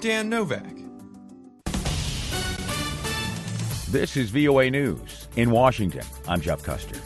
Dan Novak. This is VOA News. In Washington, I'm Jeff Custer.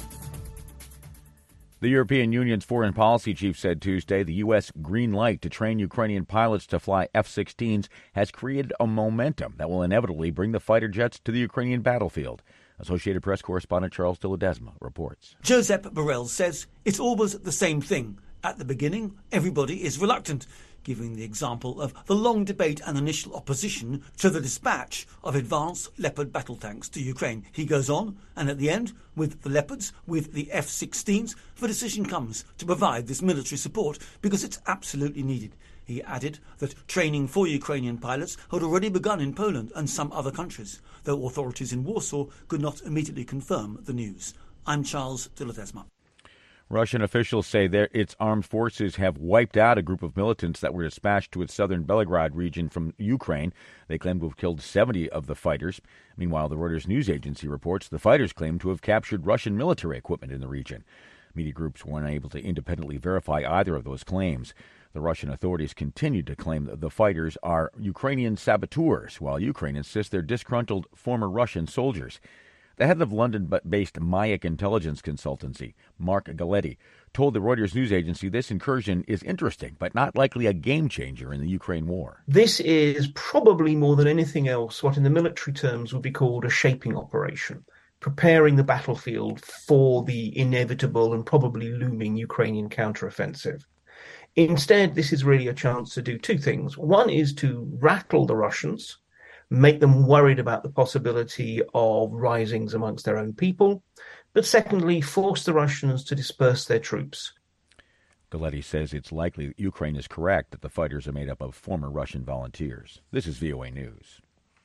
The European Union's foreign policy chief said Tuesday the U.S. green light to train Ukrainian pilots to fly F-16s has created a momentum that will inevitably bring the fighter jets to the Ukrainian battlefield. Associated Press correspondent Charles de Ledesma reports. Josep Borrell says it's always the same thing. At the beginning, everybody is reluctant, giving the example of the long debate and initial opposition to the dispatch of advanced Leopard battle tanks to Ukraine. He goes on, and at the end, with the Leopards, with the F-16s, the decision comes to provide this military support because it's absolutely needed. He added that training for Ukrainian pilots had already begun in Poland and some other countries, though authorities in Warsaw could not immediately confirm the news. I'm Charles de Ledesma. Russian officials say its armed forces have wiped out a group of militants that were dispatched to its southern Belgorod region from Ukraine. They claim to have killed 70 of the fighters. Meanwhile, the Reuters news agency reports the fighters claim to have captured Russian military equipment in the region. Media groups were unable to independently verify either of those claims. The Russian authorities continue to claim that the fighters are Ukrainian saboteurs, while Ukraine insists they're disgruntled former Russian soldiers. The head of London-based Mayak intelligence consultancy, Mark Galetti, told the Reuters news agency this incursion is interesting, but not likely a game-changer in the Ukraine war. This is probably more than anything else what in the military terms would be called a shaping operation, preparing the battlefield for the inevitable and probably looming Ukrainian counteroffensive. Instead, this is really a chance to do two things. One is to rattle the Russians, make them worried about the possibility of risings amongst their own people, but secondly, force the Russians to disperse their troops. Galetti says it's likely that Ukraine is correct that the fighters are made up of former Russian volunteers. This is VOA News.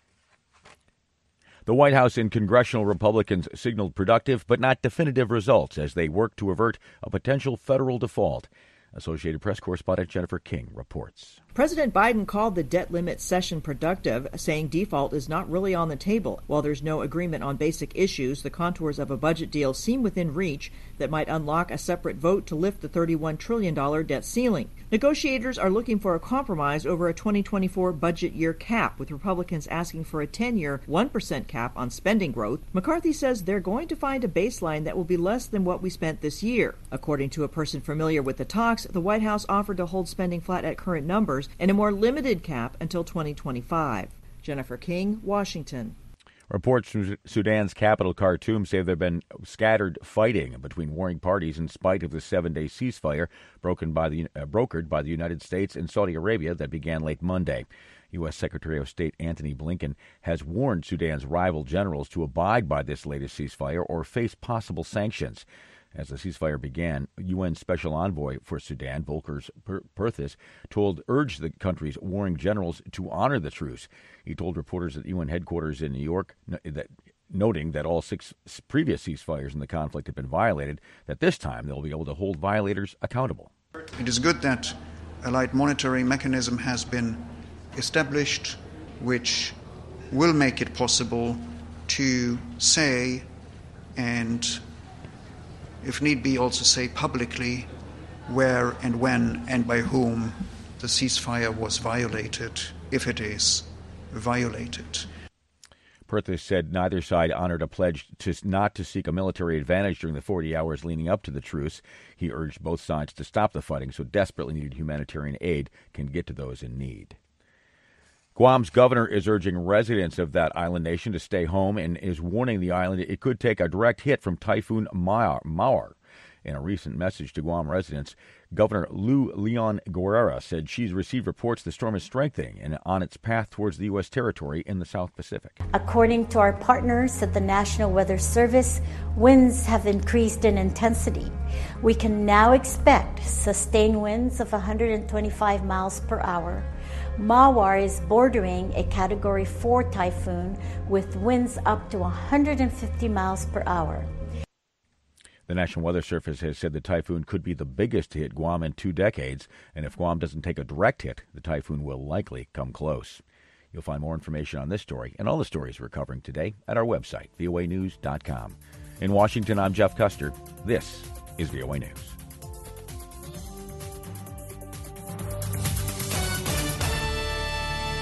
The White House and congressional Republicans signaled productive but not definitive results as they work to avert a potential federal default. Associated Press correspondent Jennifer King reports. President Biden called the debt limit session productive, saying default is not really on the table. While there's no agreement on basic issues, the contours of a budget deal seem within reach that might unlock a separate vote to lift the $31 trillion debt ceiling. Negotiators are looking for a compromise over a 2024 budget year cap, with Republicans asking for a 10-year 1% cap on spending growth. McCarthy says they're going to find a baseline that will be less than what we spent this year. According to a person familiar with the talks, the White House offered to hold spending flat at current numbers and a more limited cap until 2025. Jennifer King, Washington. Reports from Sudan's capital, Khartoum, say there have been scattered fighting between warring parties in spite of the 7-day ceasefire brokered by the United States and Saudi Arabia that began late Monday. U.S. Secretary of State Antony Blinken has warned Sudan's rival generals to abide by this latest ceasefire or face possible sanctions. As the ceasefire began, UN Special Envoy for Sudan, Volker Perthes, urged the country's warring generals to honor the truce. He told reporters at UN headquarters in New York, noting that all 6 previous ceasefires in the conflict have been violated, that this time they'll be able to hold violators accountable. It is good that a light monitoring mechanism has been established, which will make it possible to say, and if need be, also say publicly where and when and by whom the ceasefire was violated, if it is violated. Perthes said neither side honored a pledge not to seek a military advantage during the 40 hours leading up to the truce. He urged both sides to stop the fighting so desperately needed humanitarian aid can get to those in need. Guam's governor is urging residents of that island nation to stay home and is warning the island it could take a direct hit from Typhoon Mawar. In a recent message to Guam residents, Governor Lou Leon Guerrera said she's received reports the storm is strengthening and on its path towards the U.S. territory in the South Pacific. According to our partners at the National Weather Service, winds have increased in intensity. We can now expect sustained winds of 125 miles per hour. Mawar is bordering a Category 4 typhoon with winds up to 150 miles per hour. The National Weather Service has said the typhoon could be the biggest to hit Guam in 2 decades, and if Guam doesn't take a direct hit, the typhoon will likely come close. You'll find more information on this story and all the stories we're covering today at our website, voanews.com. In Washington, I'm Jeff Custer. This is VOA News.